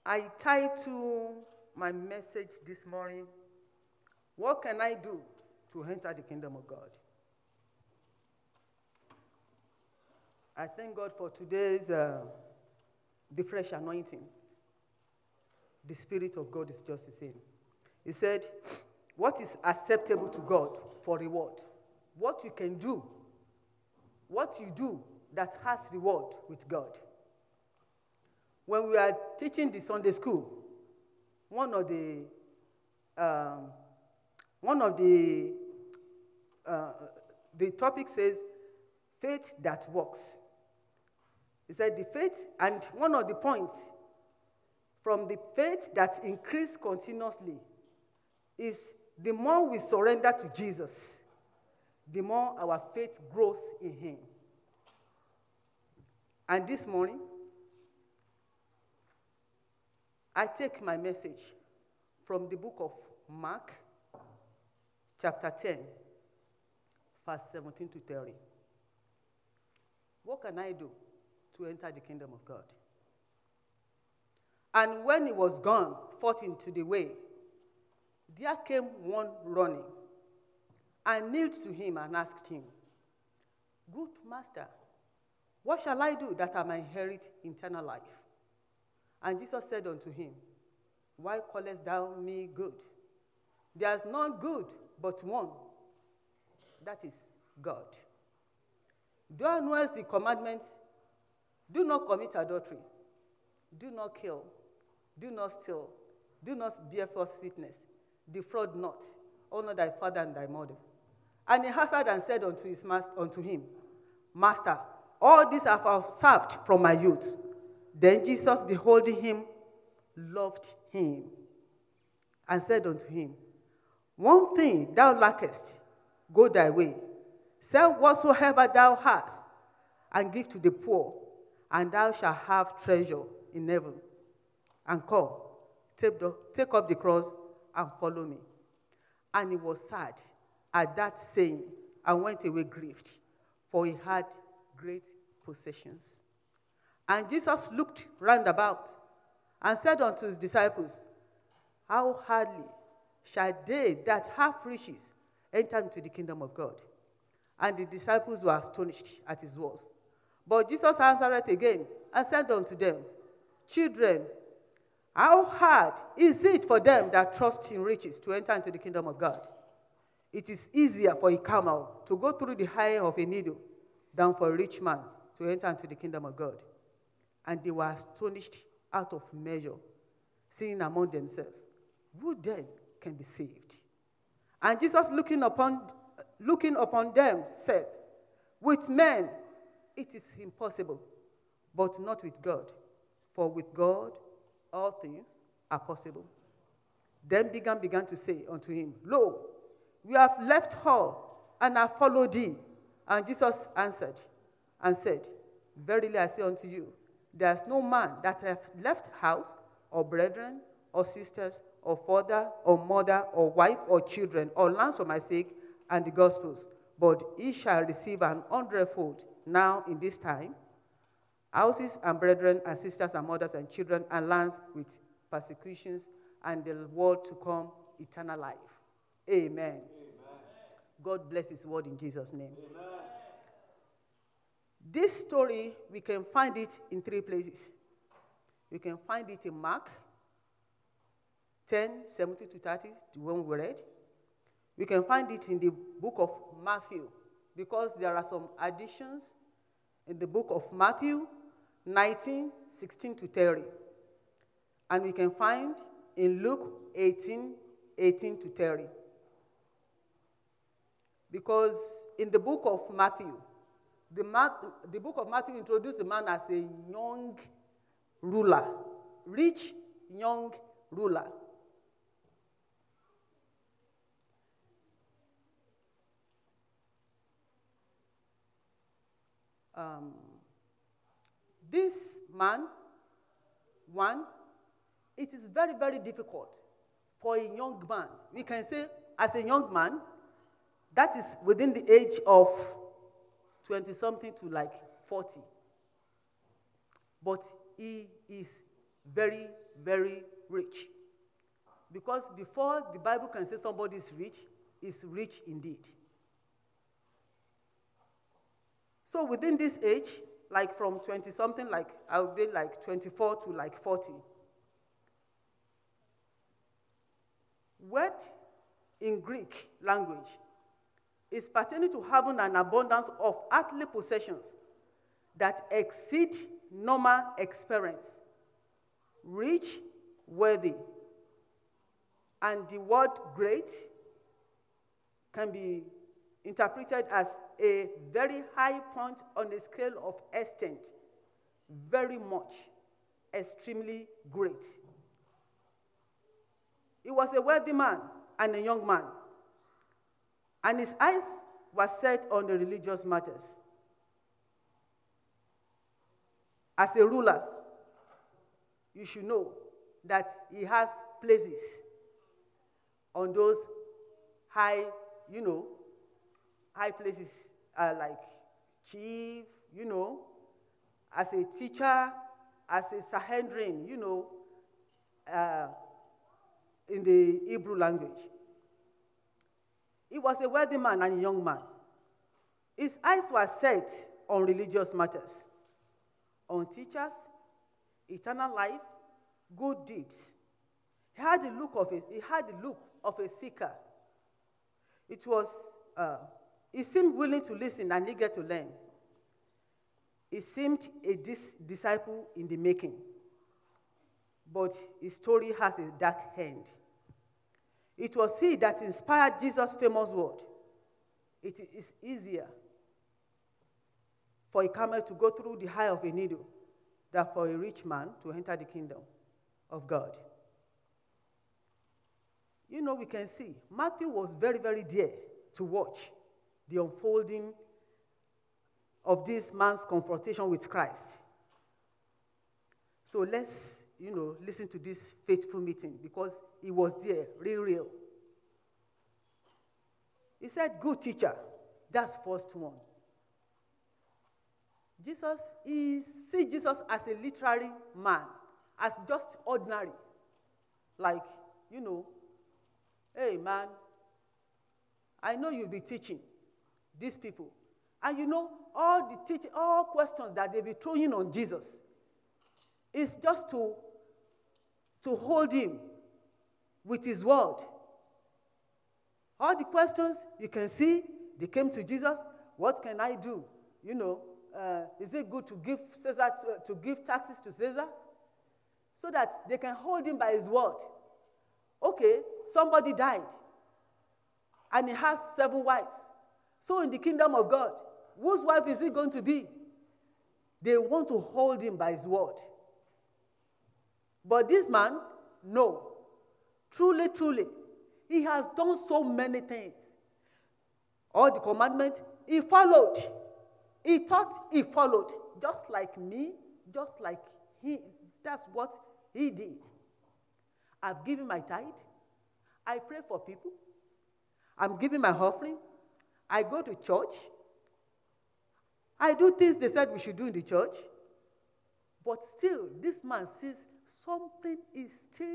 I titled my message this morning, "What can I do to enter the kingdom of God?" I thank God for today's the fresh anointing. The Spirit of God is just the same. He said, what is acceptable to God for reward? What you can do, what you do that has reward with God. When we are teaching the Sunday school, one of the topic says faith that works. He said the faith, and one of the points from the faith that increases continuously is the more we surrender to Jesus, the more our faith grows in him. And this morning, I take my message from the book of Mark, chapter 10, verse 17 to 30. What can I do to enter the kingdom of God? And when he was gone forth into the way, there came one running, and kneeled to him and asked him, "Good master, what shall I do that I may inherit eternal life?" And Jesus said unto him, "Why callest thou me good? There is none good but one, that is God. Thou knowest the commandments: do not commit adultery, do not kill, do not steal, do not bear false witness, defraud not, honor thy father and thy mother." And he answered and said unto him, "Master, all these have I observed from my youth." Then Jesus, beholding him, loved him, and said unto him, "One thing thou lackest, go thy way, sell whatsoever thou hast, and give to the poor, and thou shalt have treasure in heaven. And come, take up the cross, and follow me." And he was sad at that saying, and went away grieved, for he had great possessions. And Jesus looked round about, and said unto his disciples, "How hardly shall they that have riches enter into the kingdom of God?" And the disciples were astonished at his words. But Jesus answered again, and said unto them, "Children, how hard is it for them that trust in riches to enter into the kingdom of God? It is easier for a camel to go through the eye of a needle than for a rich man to enter into the kingdom of God." And they were astonished out of measure, saying among themselves, "Who then can be saved?" And Jesus, looking upon them, said, "With men it is impossible, but not with God. For with God all things are possible." Then began to say unto him, "Lo, we have left all, and have followed thee." And Jesus answered and said, "Verily I say unto you, there is no man that hath left house, or brethren, or sisters, or father, or mother, or wife, or children, or lands for my sake and the gospel's, but he shall receive 100-fold now in this time, houses and brethren and sisters and mothers and children and lands with persecutions, and the world to come eternal life." Amen. Amen. God bless his word in Jesus' name. Amen. This story, we can find it in 3 places. We can find it in Mark 10, 17 to 30, the one we read. We can find it in the book of Matthew, because there are some additions in the book of Matthew 19, 16 to 30. And we can find in Luke 18, 18 to 30. Because in the book of Matthew, the book of Matthew introduced a man as a young ruler, rich young ruler. This man, it is very, very difficult for a young man. We can say, as a young man, that is within the age of 20-something to like 40. But he is very, very rich. Because before the Bible can say somebody is rich indeed. So within this age, like from 20-something, like I'll be like 24 to like 40, wealth in Greek language is pertaining to having an abundance of earthly possessions that exceed normal experience. Rich, worthy. And the word great can be interpreted as a very high point on the scale of extent, very much, extremely great. He was a wealthy man and a young man, and his eyes were set on the religious matters. As a ruler, you should know that he has places on those high, high places like chief, as a teacher, as a Sanhedrin, in the Hebrew language. He was a wealthy man and a young man. His eyes were set on religious matters, on teachers, eternal life, good deeds. He had the look of a seeker. He seemed willing to listen and eager to learn. He seemed a disciple in the making. But his story has a dark end. It was he that inspired Jesus' famous word. It is easier for a camel to go through the eye of a needle than for a rich man to enter the kingdom of God. We can see Matthew was very, very dear to watch the unfolding of this man's confrontation with Christ. So let's, listen to this faithful meeting because he was there, real. He said, good teacher. That's first one. He sees Jesus as a literary man, as just ordinary. Like, hey, man, I know you'll be teaching these people. And all questions that they'll be throwing on Jesus is just to hold him with his word. All the questions you can see, they came to Jesus. What can I do? Is it good to give Caesar to give taxes to Caesar? So that they can hold him by his word. Okay, somebody died, and he has 7 wives. So in the kingdom of God, whose wife is he going to be? They want to hold him by his word. But this man, no. Truly, he has done so many things. All the commandments, he followed. He thought he followed. Just like me, just like he. That's what he did. I've given my tithe. I pray for people. I'm giving my offering. I go to church. I do things they said we should do in the church. But still, this man sees something is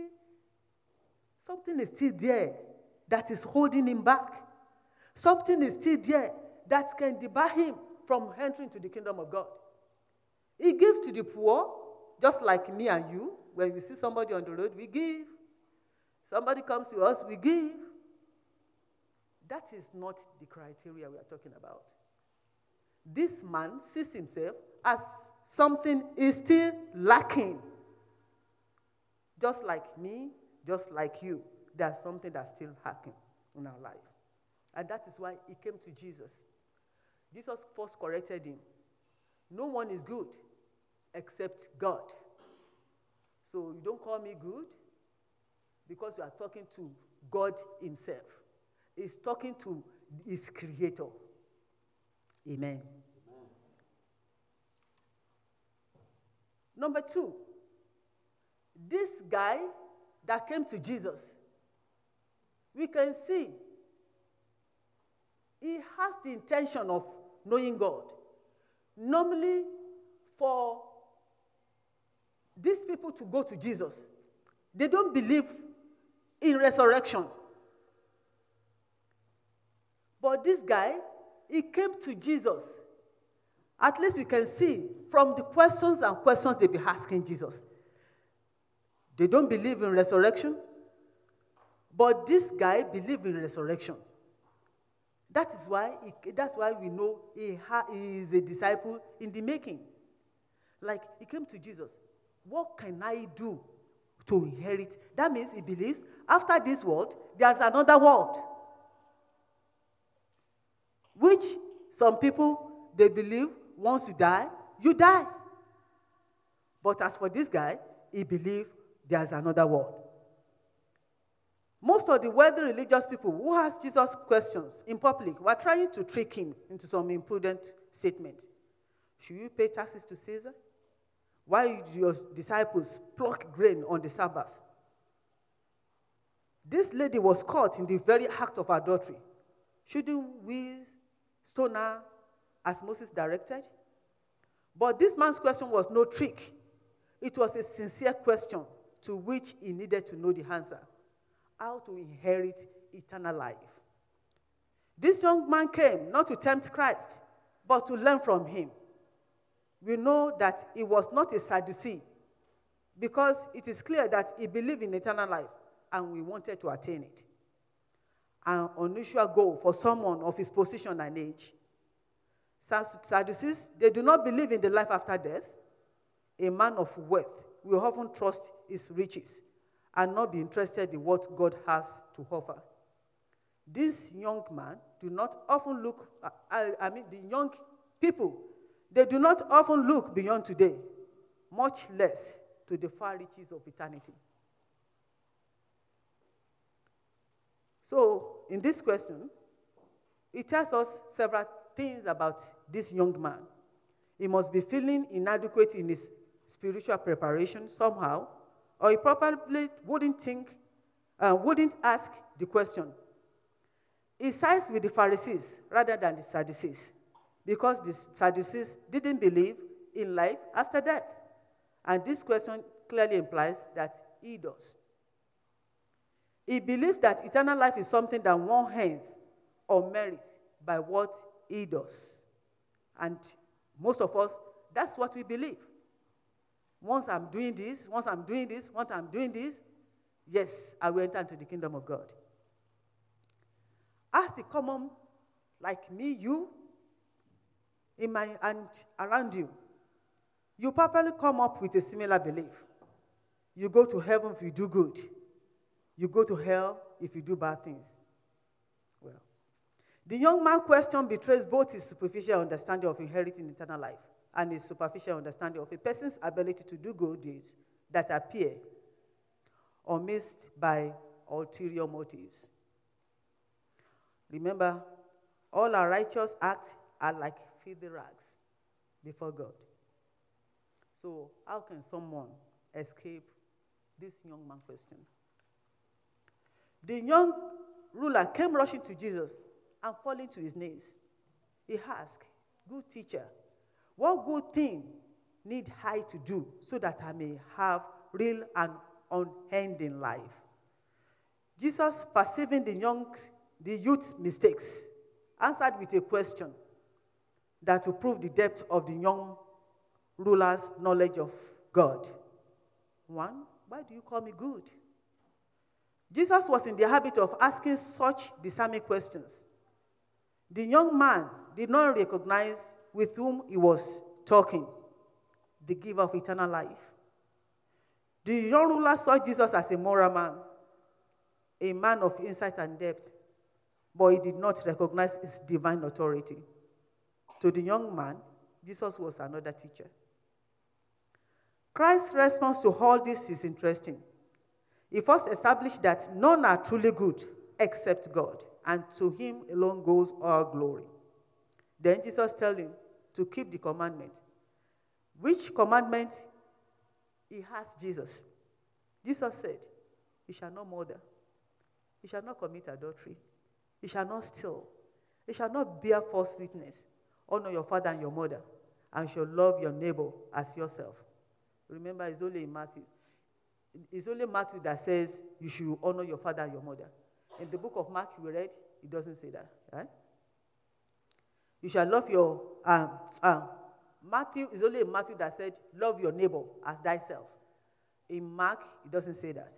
still there that is holding him back. Something is still there that can debar him from entering to the kingdom of God. He gives to the poor, just like me and you. When we see somebody on the road, we give. Somebody comes to us, we give. That is not the criteria we are talking about. This man sees himself as something is still lacking. Just like me, just like you, there's something that's still lacking in our life. And that is why he came to Jesus. Jesus first corrected him. No one is good except God. So you don't call me good because you are talking to God himself. He's talking to his creator. Amen. Number 2, this guy that came to Jesus, we can see he has the intention of knowing God. Normally, for these people to go to Jesus. They don't believe in resurrection. But this guy, he came to Jesus. At least we can see from the questions they be asking Jesus. They don't believe in resurrection, but this guy believed in resurrection. That's why we know he is a disciple in the making. Like, he came to Jesus. What can I do to inherit? That means he believes after this world, there's another world. Which some people, they believe once you die, you die. But as for this guy, he believed there's another world. Most of the wealthy religious people who ask Jesus questions in public were trying to trick him into some imprudent statement. Should you pay taxes to Caesar? Why do your disciples pluck grain on the Sabbath? This lady was caught in the very act of adultery. Shouldn't we stone her as Moses directed? But this man's question was no trick. It was a sincere question to which he needed to know the answer. How to inherit eternal life. This young man came not to tempt Christ, but to learn from him. We know that he was not a Sadducee, because it is clear that he believed in eternal life, and we wanted to attain it. An unusual goal for someone of his position and age. Sadducees, they do not believe in the life after death. A man of wealth will often trust his riches and not be interested in what God has to offer. This young man do not often look, the young people, they do not often look beyond today, much less to the far reaches of eternity. So, in this question, it tells us several things about this young man. He must be feeling inadequate in his spiritual preparation somehow, or he probably wouldn't ask the question. He sides with the Pharisees rather than the Sadducees, because the Sadducees didn't believe in life after death. And this question clearly implies that he does. He believes that eternal life is something that one earns or merits by what he does. And most of us, that's what we believe. Once I'm doing this, yes, I will enter into the kingdom of God. As the common, like me, you, and around you, you probably come up with a similar belief. You go to heaven if you do good. You go to hell if you do bad things. Well, the young man's question betrays both his superficial understanding of inheriting eternal life and his superficial understanding of a person's ability to do good deeds that appear or missed by ulterior motives. Remember, all our righteous acts are like filthy rags before God. So how can someone escape this young man's question? The young ruler came rushing to Jesus and falling to his knees. He asked, "Good teacher, what good thing need I to do so that I may have real and unending life?" Jesus, perceiving the youth's mistakes, answered with a question that will prove the depth of the young ruler's knowledge of God. 1, why do you call me good? Jesus was in the habit of asking such disarming questions. The young man did not recognize with whom he was talking, the giver of eternal life. The young ruler saw Jesus as a moral man, a man of insight and depth, but he did not recognize his divine authority. To the young man, Jesus was another teacher. Christ's response to all this is interesting. He first established that none are truly good except God, and to him alone goes all glory. Then Jesus tells him to keep the commandment. Which commandment? He asked Jesus. Jesus said, "You shall not murder. You shall not commit adultery. You shall not steal. You shall not bear false witness. Honor your father and your mother, and you shall love your neighbor as yourself." Remember, it's only in Matthew. It's only Matthew that says you should honor your father and your mother. In the book of Mark we read, it doesn't say that, right? You shall love your, Matthew, is only in Matthew that said, love your neighbor as thyself. In Mark, it doesn't say that.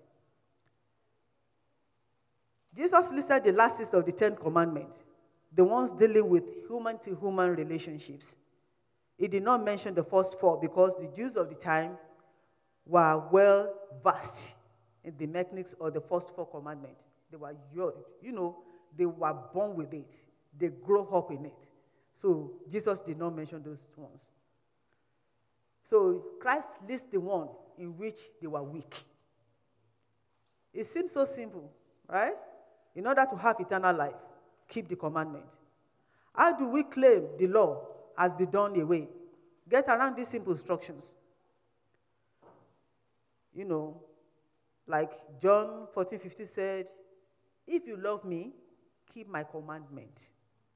Jesus listed the last 6 of the 10 commandments, the ones dealing with human-to-human relationships. He did not mention the first 4 because the Jews of the time were well versed in the mechanics of the first 4 commandments. They were, they were born with it. They grew up in it. So Jesus did not mention those ones. So Christ lists the one in which they were weak. It seems so simple, right? In order to have eternal life, keep the commandment. How do we claim the law has been done away? Get around these simple instructions. Like John 14:50 said, if you love me, keep my commandment.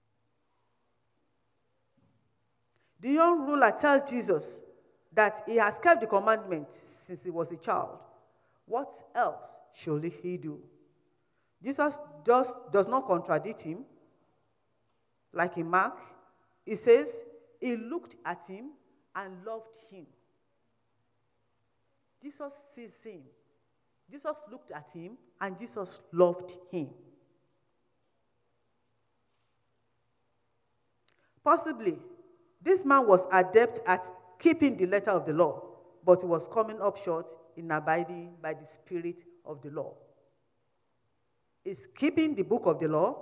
The young ruler tells Jesus that he has kept the commandment since he was a child. What else should he do? Jesus does not contradict him. Like in Mark, he says he looked at him and loved him. Jesus sees him. Jesus looked at him and Jesus loved him. Possibly, this man was adept at keeping the letter of the law, but he was coming up short in abiding by the spirit of the law. Is keeping the book of the law,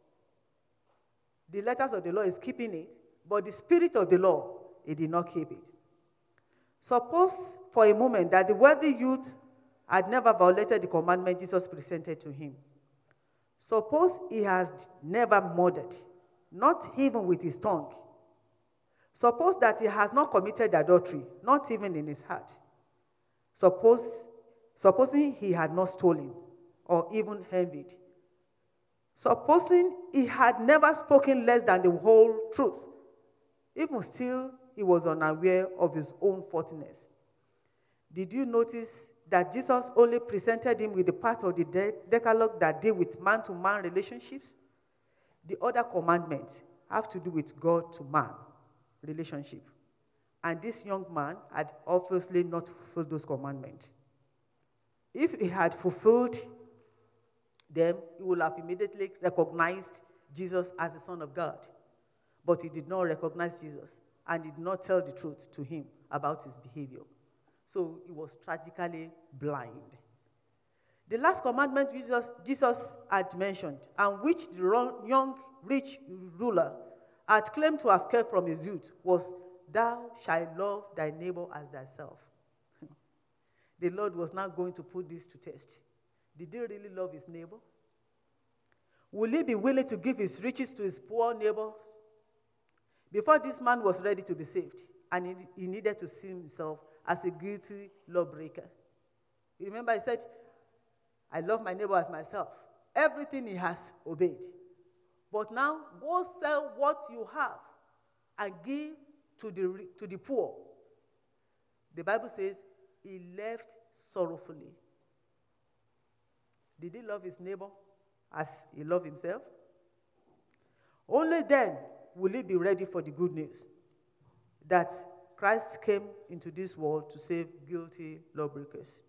the letters of the law is keeping it, but the spirit of the law, he did not keep it. Suppose for a moment that the wealthy youth had never violated the commandment Jesus presented to him. Suppose he has never murdered, not even with his tongue. Suppose that he has not committed adultery, not even in his heart. Supposing he had not stolen or even envied. Supposing he had never spoken less than the whole truth. Even still, he was unaware of his own faultiness. Did you notice that Jesus only presented him with the part of the Decalogue that deal with man-to-man relationships? The other commandments have to do with God-to-man relationship. And this young man had obviously not fulfilled those commandments. If he had fulfilled them, he would have immediately recognized Jesus as the Son of God. But he did not recognize Jesus and did not tell the truth to him about his behavior. So he was tragically blind. The last commandment Jesus had mentioned, and which the young rich ruler had claimed to have kept from his youth, was, thou shalt love thy neighbor as thyself. The Lord was now going to put this to test. Did he really love his neighbor? Will he be willing to give his riches to his poor neighbors? Before this man was ready to be saved, and he needed to see himself as a guilty lawbreaker. You remember he said, I love my neighbor as myself. Everything he has obeyed. But now, go sell what you have and give to the poor. The Bible says he left sorrowfully. Did he love his neighbor as he loved himself? Only then will he be ready for the good news that Christ came into this world to save guilty lawbreakers.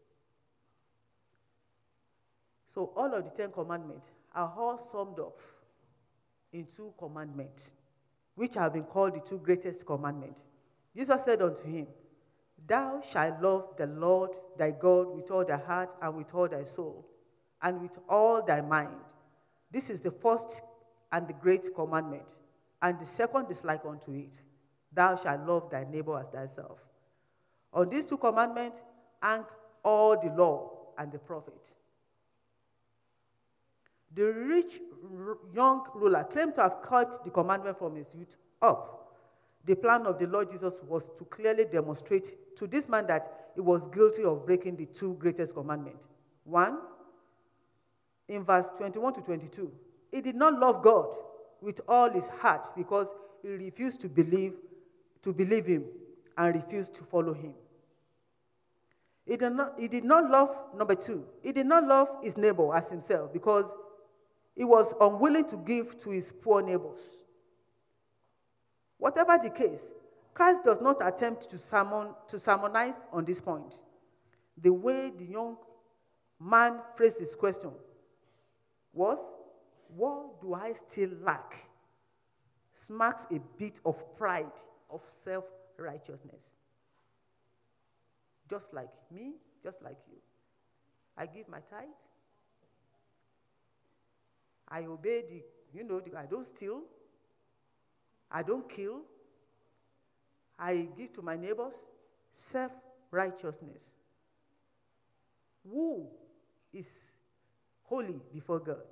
So all of the 10 commandments are all summed up in 2 commandments, which have been called the 2 greatest commandments. Jesus said unto him, thou shalt love the Lord thy God with all thy heart and with all thy soul and with all thy mind. This is the first and the great commandment, and the second is like unto it. Thou shalt love thy neighbor as thyself. On these 2 commandments hang all the law and the prophets. The rich young ruler claimed to have kept the commandment from his youth up. The plan of the Lord Jesus was to clearly demonstrate to this man that he was guilty of breaking the 2 greatest commandments. 1, in verse 21 to 22, he did not love God with all his heart because he refused to believe him and refused to follow him. He did not love, number two, he did not love his neighbor as himself because he was unwilling to give to his poor neighbors. Whatever the case, Christ does not attempt to sermonize on this point. The way the young man phrased his question was, what do I still lack? Smacks a bit of pride, of self-righteousness. Just like me, just like you. I give my tithe. I obey I don't steal. I don't kill. I give to my neighbors. Self-righteousness. Who is holy before God?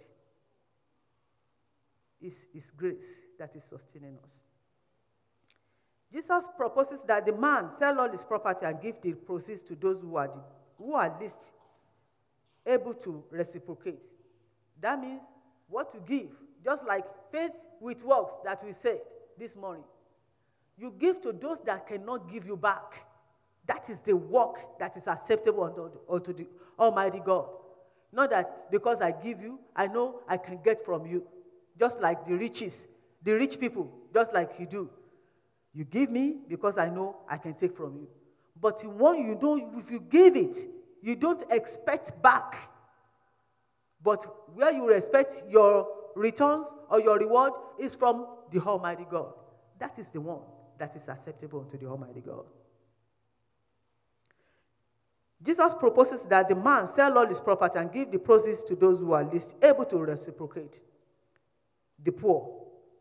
It's His grace that is sustaining us. Jesus proposes that the man sell all his property and give the proceeds to those who are least able to reciprocate. That means what to give, just like faith with works that we said this morning. You give to those that cannot give you back. That is the work that is acceptable unto the Almighty God. Not that because I give you, I know I can get from you. Just like the rich people, just like you do. You give me because I know I can take from you. But if you give it, you don't expect back. But where you expect your returns or your reward is from the Almighty God. That is the one that is acceptable to the Almighty God. Jesus proposes that the man sell all his property and give the proceeds to those who are least able to reciprocate. The poor.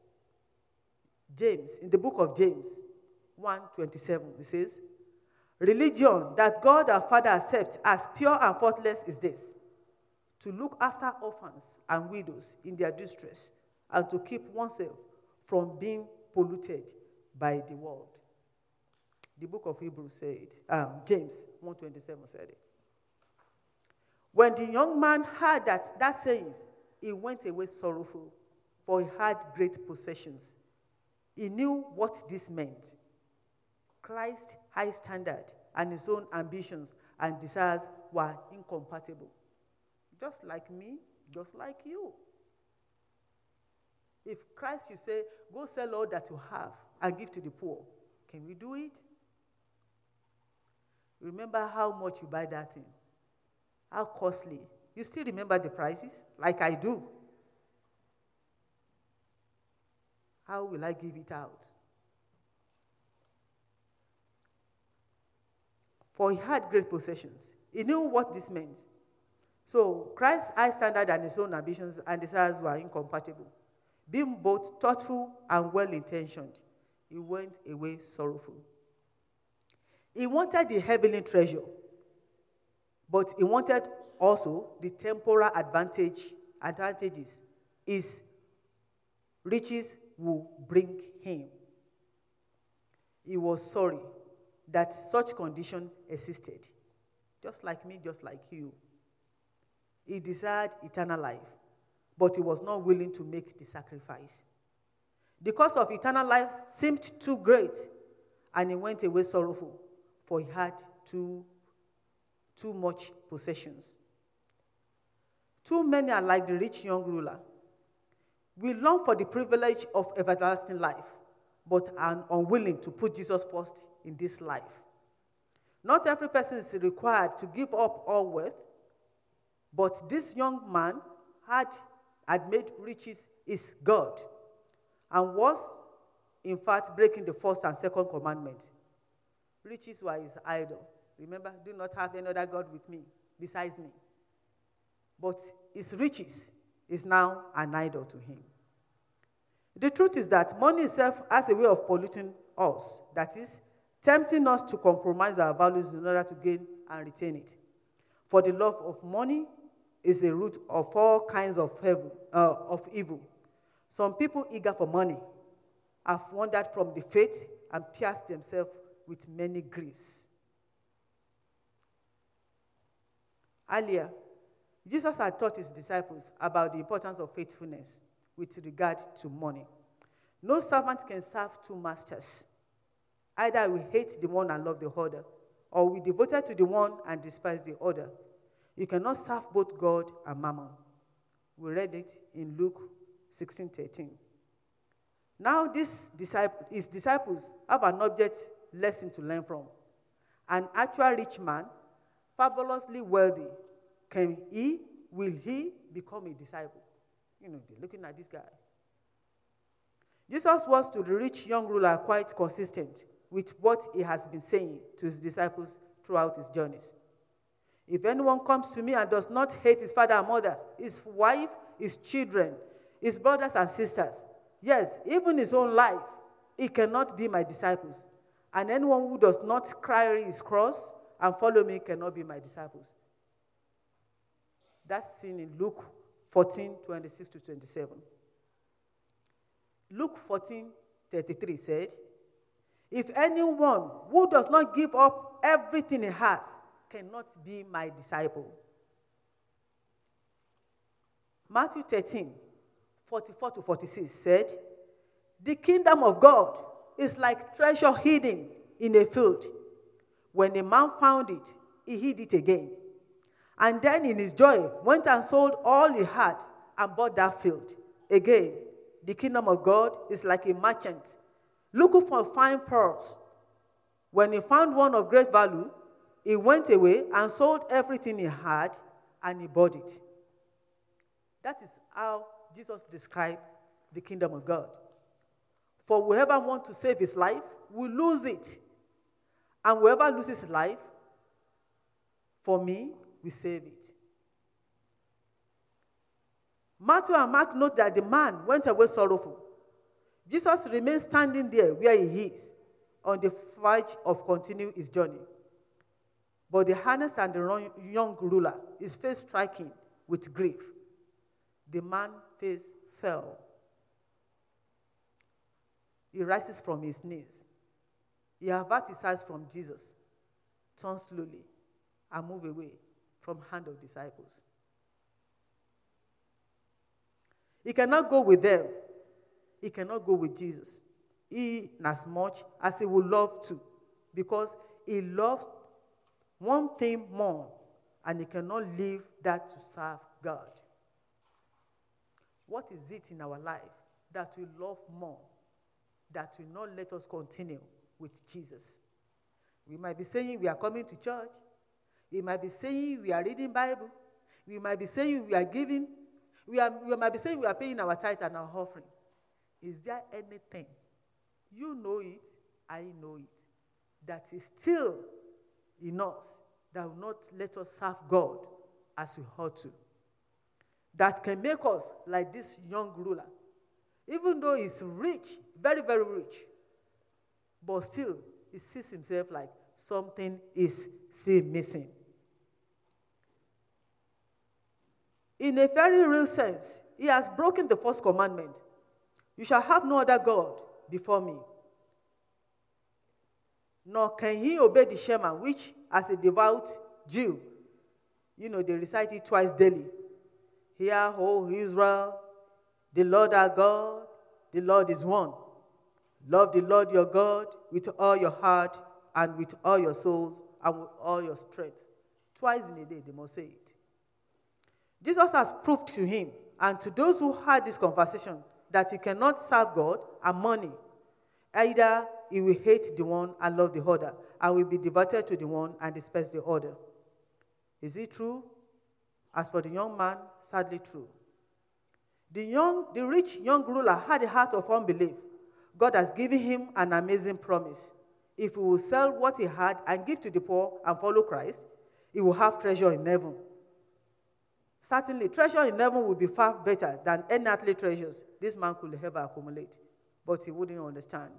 James, in the book of James 1:27, it says, religion that God our Father accepts as pure and faultless is this, to look after orphans and widows in their distress and to keep oneself from being polluted by the world. The book of Hebrews said, James 1:27 said it. When the young man heard that saying, he went away sorrowful, for he had great possessions. He knew what this meant. Christ's high standard and his own ambitions and desires were incompatible. Just like me, just like you. If Christ should say, go sell all that you have and give to the poor, can we do it? Remember how much you buy that thing? How costly? You still remember the prices? Like I do. How will I give it out? For he had great possessions. He knew what this meant. So Christ's high standard and his own ambitions and desires were incompatible. Being both thoughtful and well-intentioned, he went away sorrowful. He wanted the heavenly treasure, but he wanted also the temporal advantages his riches will bring him. He was sorry that such condition existed. Just like me, just like you. He desired eternal life, but he was not willing to make the sacrifice. The cost of eternal life seemed too great, and he went away sorrowful, for he had too much possessions. Too many are like the rich young ruler. We long for the privilege of everlasting life, but are unwilling to put Jesus first in this life. Not every person is required to give up all wealth, but this young man had made riches his God and was, in fact, breaking the first and second commandment. Riches were his idol. Remember, do not have any other God with me, besides me. But his riches is now an idol to him. The truth is that money itself has a way of polluting us, that is, tempting us to compromise our values in order to gain and retain it. For the love of money is the root of all kinds of evil. Some people eager for money have wandered from the faith and pierced themselves with many griefs. Earlier, Jesus had taught his disciples about the importance of faithfulness with regard to money. No servant can serve two masters. Either we hate the one and love the other, or be devoted to the one and despise the other. You cannot serve both God and mammon. We read it in Luke 16:13. Now his disciples have an object lesson to learn from. An actual rich man, fabulously wealthy, will he become a disciple? They're looking at this guy. Jesus was to the rich young ruler quite consistent with what he has been saying to his disciples throughout his journeys. If anyone comes to me and does not hate his father and mother, his wife, his children, his brothers and sisters, yes, even his own life, he cannot be my disciples. And anyone who does not carry his cross and follow me cannot be my disciples. That's seen in Luke 14:26-27. Luke 14:33 said, if anyone who does not give up everything he has cannot be my disciple. Matthew 13:44-46 said, the kingdom of God is like treasure hidden in a field. When a man found it, he hid it again. And then in his joy, went and sold all he had and bought that field. Again, the kingdom of God is like a merchant looking for fine pearls. When he found one of great value, he went away and sold everything he had and he bought it. That is how Jesus described the kingdom of God. For whoever wants to save his life will lose it. And whoever loses his life, for me, will save it. Matthew and Mark note that the man went away sorrowful. Jesus remained standing there where he is, on the verge of continuing his journey. But the harness and the young ruler, his face striking with grief. The man's face fell. He rises from his knees. He averts his eyes from Jesus, turns slowly, and move away from hand of disciples. He cannot go with them. He cannot go with Jesus, as much as he would love to, because he loves one thing more, and he cannot leave that to serve God. What is it in our life that we love more, that will not let us continue with Jesus? We might be saying we are coming to church. We might be saying we are reading Bible. We might be saying we are giving. We might be saying we are paying our tithe and our offering. Is there anything, you know it, I know it, that is still in us that will not let us serve God as we ought to? That can make us like this young ruler. Even though he's rich, very, very rich, but still he sees himself like something is still missing. In a very real sense, he has broken the first commandment. You shall have no other God before me. Nor can he obey the Shema, which as a devout Jew, they recite it twice daily. Hear, O Israel, the Lord our God, the Lord is one. Love the Lord your God with all your heart and with all your souls and with all your strength. Twice in a day, they must say it. Jesus has proved to him and to those who had this conversation that you cannot serve God and money. Either he will hate the one and love the other, and will be devoted to the one and despise the other. Is it true? As for the young man, sadly true. The rich young ruler had a heart of unbelief. God has given him an amazing promise. If he will sell what he had and give to the poor and follow Christ, he will have treasure in heaven. Certainly, treasure in heaven will be far better than any earthly treasures this man could ever accumulate. But he wouldn't understand.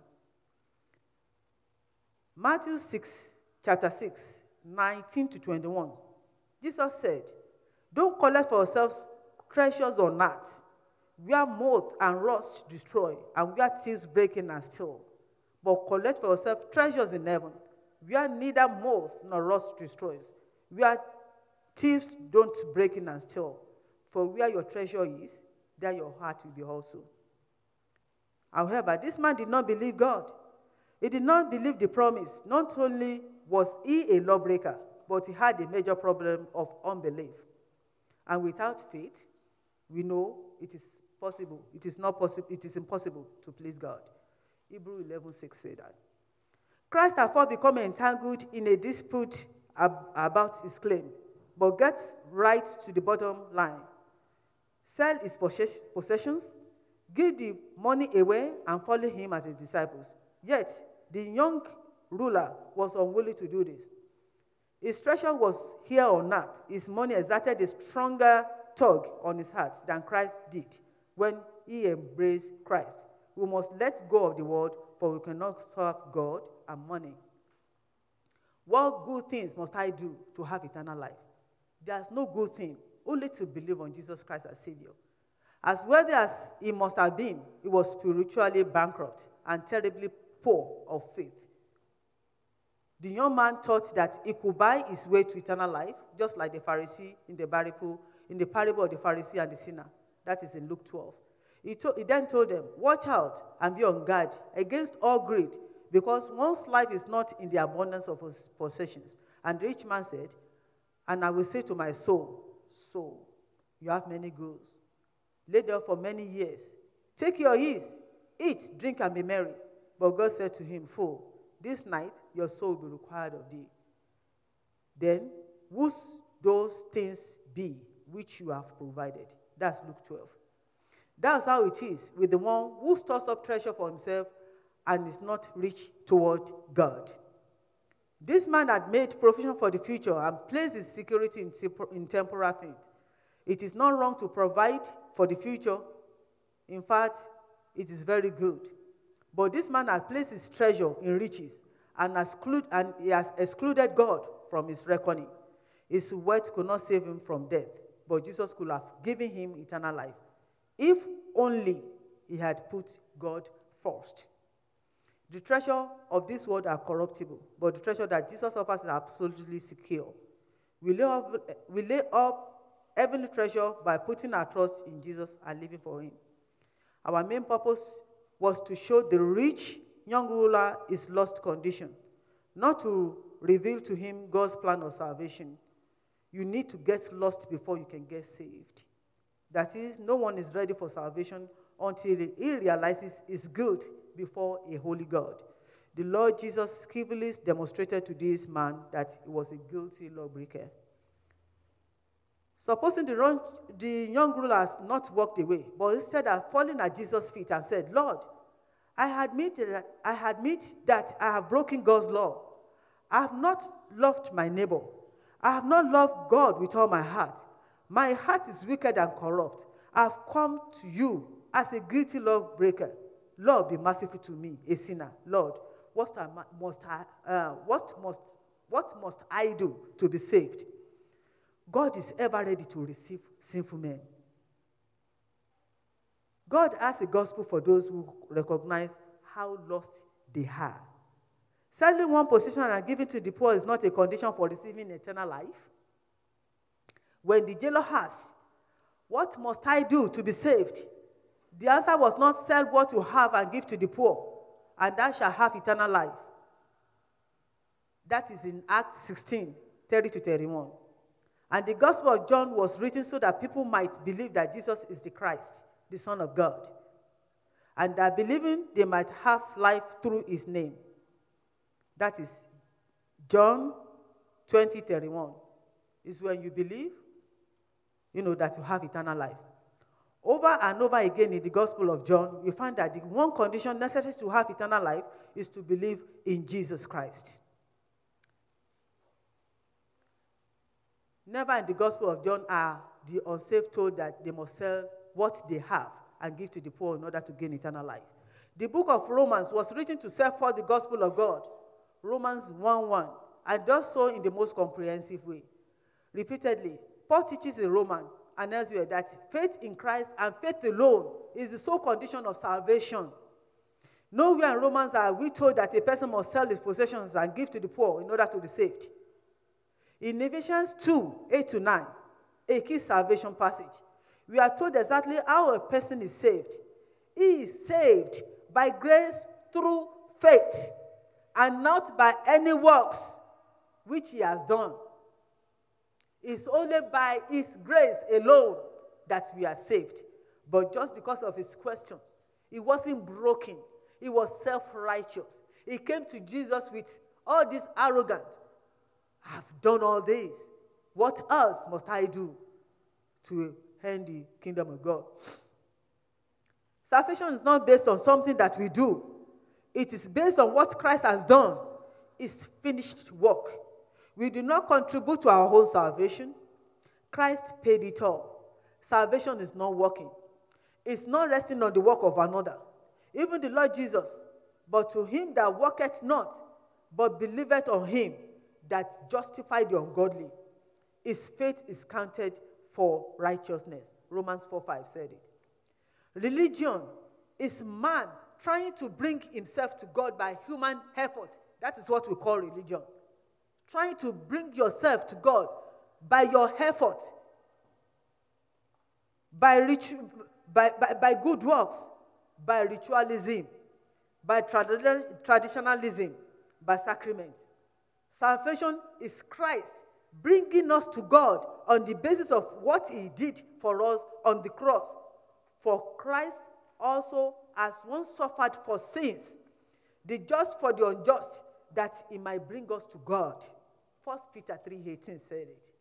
Matthew 6, chapter 6, 19-21. Jesus said, don't collect for yourselves treasures on earth, where moth and rust destroy, and where thieves break in and steal. But collect for yourself treasures in heaven, where neither moth nor rust destroys, where thieves don't break in and steal. For where your treasure is, there your heart will be also. However, this man did not believe God. He did not believe the promise. Not only was he a lawbreaker, but he had a major problem of unbelief. And without faith, we know it is possible. It is not possible. It is impossible to please God. Hebrews 11:6 say that. Christ therefore become entangled in a dispute about his claim, but gets right to the bottom line. Sell his possessions, give the money away, and follow him as his disciples. Yet, the young ruler was unwilling to do this. His treasure was here on earth. His money exerted a stronger tug on his heart than Christ did when he embraced Christ. We must let go of the world, for we cannot serve God and money. What good things must I do to have eternal life? There's no good thing, only to believe on Jesus Christ as Savior. As wealthy as he must have been, he was spiritually bankrupt and terribly poor of faith. The young man thought that he could buy his way to eternal life, just like the Pharisee in the parable of the Pharisee and the sinner. That is in Luke 12. He then told them, watch out and be on guard against all greed, because one's life is not in the abundance of his possessions. And the rich man said, and I will say to my soul, soul, you have many goods, laid there for many years. Take your ease, eat, drink, and be merry. But God said to him, fool, this night your soul will be required of thee. Then, whose those things be which you have provided? That's Luke 12. That's how it is with the one who stores up treasure for himself and is not rich toward God. This man had made provision for the future and placed his security in temporal things. It is not wrong to provide for the future. In fact, it is very good. But this man had placed his treasure in riches and he has excluded God from his reckoning. His wealth could not save him from death, but Jesus could have given him eternal life, if only he had put God first. The treasure of this world are corruptible, but the treasure that Jesus offers is absolutely secure. We lay up heavenly treasure by putting our trust in Jesus and living for him. Our main purpose was to show the rich young ruler his lost condition, not to reveal to him God's plan of salvation. You need to get lost before you can get saved. That is, no one is ready for salvation until he realizes his guilt before a holy God. The Lord Jesus skillfully demonstrated to this man that he was a guilty lawbreaker. Supposing the young ruler has not walked away, but instead had fallen at Jesus' feet and said, Lord, I admit that I have broken God's law. I have not loved my neighbor. I have not loved God with all my heart. My heart is wicked and corrupt. I have come to you as a guilty lawbreaker. Lord, be merciful to me, a sinner. Lord, what must I do to be saved? God is ever ready to receive sinful men. God has a gospel for those who recognize how lost they are. Selling one possession and giving to the poor is not a condition for receiving eternal life. When the jailer asked, what must I do to be saved? The answer was not sell what you have and give to the poor, and thou shalt have eternal life. That is in Acts 16, 30-31. And the Gospel of John was written so that people might believe that Jesus is the Christ, the Son of God, and that believing they might have life through his name. That is John 20:31. Is when you believe, that you have eternal life. Over and over again in the Gospel of John, we find that the one condition necessary to have eternal life is to believe in Jesus Christ. Never in the Gospel of John are the unsaved told that they must sell what they have and give to the poor in order to gain eternal life. The book of Romans was written to set forth the gospel of God, Romans 1:1, and does so in the most comprehensive way. Repeatedly, Paul teaches in Romans and elsewhere that faith in Christ and faith alone is the sole condition of salvation. Nowhere in Romans are we told that a person must sell his possessions and give to the poor in order to be saved. In Ephesians 2:8-9, a key salvation passage, we are told exactly how a person is saved. He is saved by grace through faith and not by any works, which he has done. It's only by his grace alone that we are saved. But just because of his questions, he wasn't broken. He was self-righteous. He came to Jesus with all this arrogance. I've done all this. What else must I do to earn the kingdom of God? Salvation is not based on something that we do. It is based on what Christ has done. His finished work. We do not contribute to our own salvation. Christ paid it all. Salvation is not working. It's not resting on the work of another. Even the Lord Jesus, but to him that worketh not, but believeth on him that justified the ungodly, his faith is counted for righteousness. Romans 4:5 said it. Religion is man trying to bring himself to God by human effort. That is what we call religion. Trying to bring yourself to God by your effort, by good works, by ritualism, by traditionalism, by sacrament. Salvation is Christ bringing us to God on the basis of what he did for us on the cross. For Christ also has once suffered for sins, the just for the unjust, that he might bring us to God. 1 Peter 3:18 said it.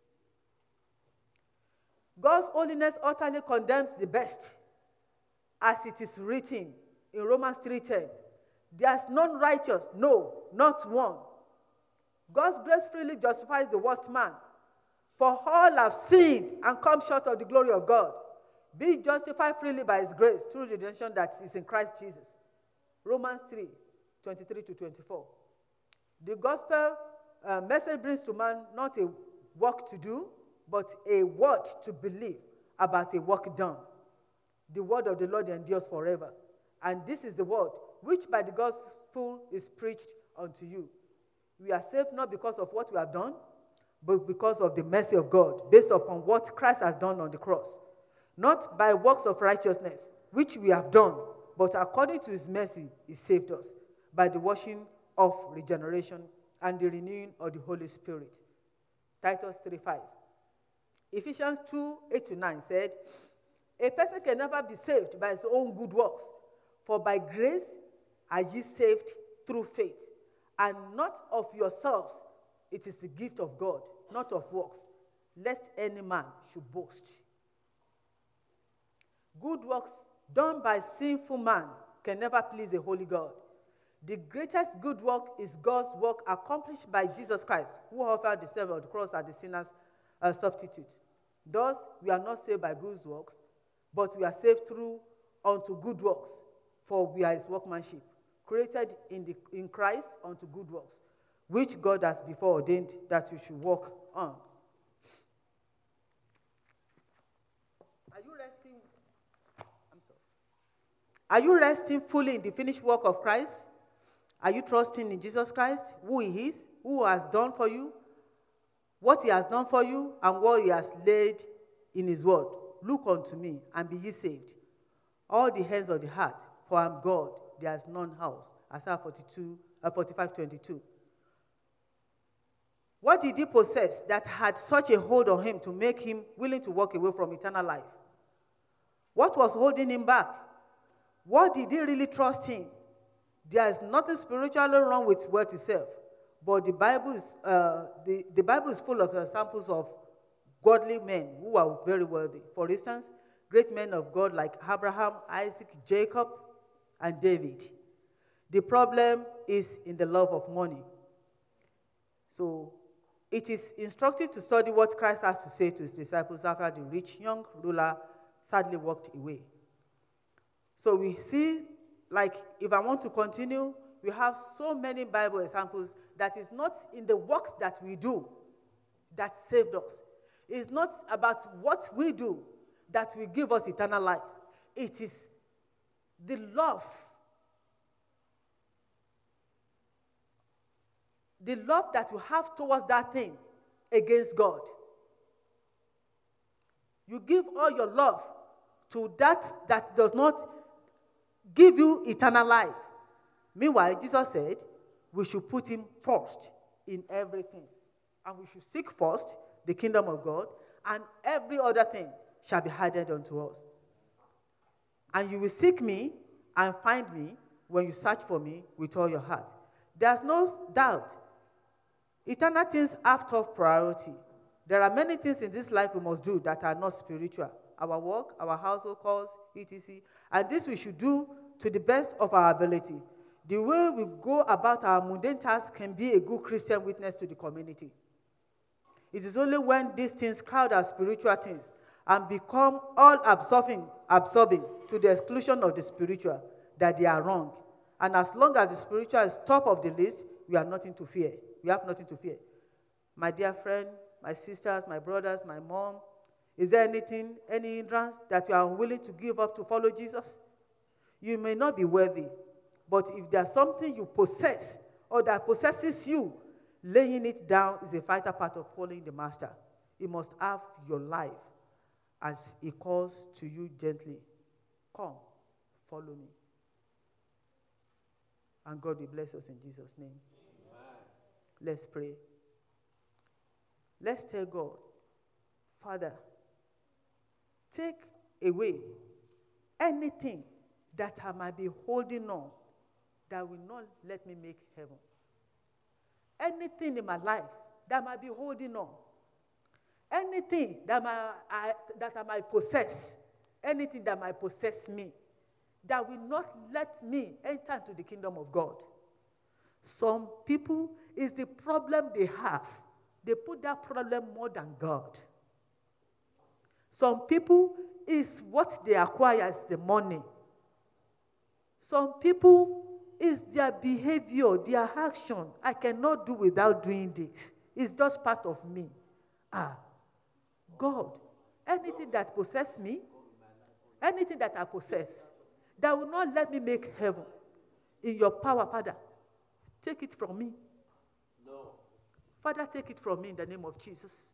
God's holiness utterly condemns the best, as it is written in Romans 3:10. There's none righteous, no, not one. God's grace freely justifies the worst man. For all have sinned and come short of the glory of God. Be justified freely by his grace through the redemption that is in Christ Jesus. Romans 3:23-24. The gospel message brings to man not a work to do, but a word to believe about a work done. The word of the Lord endures forever. And this is the word which by the gospel is preached unto you. We are saved not because of what we have done, but because of the mercy of God, based upon what Christ has done on the cross. Not by works of righteousness, which we have done, but according to his mercy, he saved us by the washing of regeneration and the renewing of the Holy Spirit. Titus 3:5. Ephesians 2:8-9 said, a person can never be saved by his own good works, for by grace are ye saved through faith, and not of yourselves. It is the gift of God, not of works, lest any man should boast. Good works done by sinful man can never please a holy God. The greatest good work is God's work accomplished by Jesus Christ, who offered himself on the cross as the sinner's substitute. Thus, we are not saved by good works, but we are saved through unto good works, for we are his workmanship, created in Christ unto good works, which God has before ordained that we should walk on. Are you resting fully in the finished work of Christ? Are you trusting in Jesus Christ, who he is, who has done for you, what he has done for you, and what he has laid in his word? Look unto me, and be ye saved, all the hands of the heart, for I am God, there is none else. Isaiah 45:22. What did he possess that had such a hold on him to make him willing to walk away from eternal life? What was holding him back? What did he really trust in? There is nothing spiritually wrong with wealth itself, but the Bible is full of examples of godly men who are very wealthy. For instance, great men of God like Abraham, Isaac, Jacob, and David. The problem is in the love of money. So it is instructive to study what Christ has to say to his disciples after the rich young ruler sadly walked away. So we see, like, if I want to continue, we have so many Bible examples that is not in the works that we do that saved us. It's not about what we do that will give us eternal life. It is the love. The love that you have towards that thing against God. You give all your love to that does not give you eternal life. Meanwhile, Jesus said we should put him first in everything. And we should seek first the kingdom of God, and every other thing shall be added unto us. And you will seek me and find me when you search for me with all your heart. There's no doubt. Eternal things have top priority. There are many things in this life we must do that are not spiritual. Our work, our household calls, etc. And this we should do to the best of our ability. The way we go about our mundane tasks can be a good Christian witness to the community. It is only when these things crowd our spiritual things and become all-absorbing to the exclusion of the spiritual that they are wrong. And as long as the spiritual is top of the list, we have nothing to fear. We have nothing to fear. My dear friend, my sisters, my brothers, my mom, is there anything, any hindrance that you are unwilling to give up to follow Jesus? You may not be worthy, but if there's something you possess or that possesses you, laying it down is a vital part of following the Master. It must have your life as he calls to you gently. Come, follow me. And God will bless us in Jesus' name. Amen. Let's pray. Let's tell God, Father, take away anything that I might be holding on that will not let me make heaven. Anything in my life that might be holding on. Anything that I might possess. Anything that might possess me. That will not let me enter into the kingdom of God. Some people, is the problem they have. They put that problem more than God. Some people, is what they acquire is the money. Some people, is their behavior, their action. I cannot do without doing this. It's just part of me. God, anything that possesses me, anything that I possess, that will not let me make heaven, in your power, Father, take it from me. No. Father, take it from me in the name of Jesus.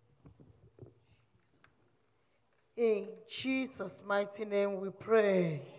In Jesus' mighty name we pray.